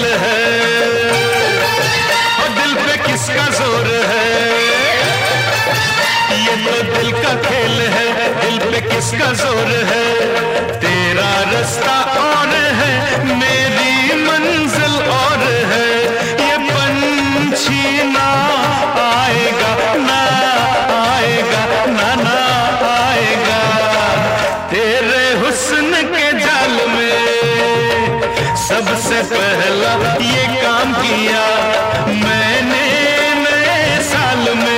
है, और दिल पे किसका जोर है, ये तो दिल का खेल है, दिल पे किसका जोर है। तेरा रास्ता और है, मेरी मंजिल और है, ये पंछी ना आएगा, ना आएगा, ना ना आएगा। तेरे हुस्न के जाल में सबसे पहला ये काम किया मैंने, नए साल में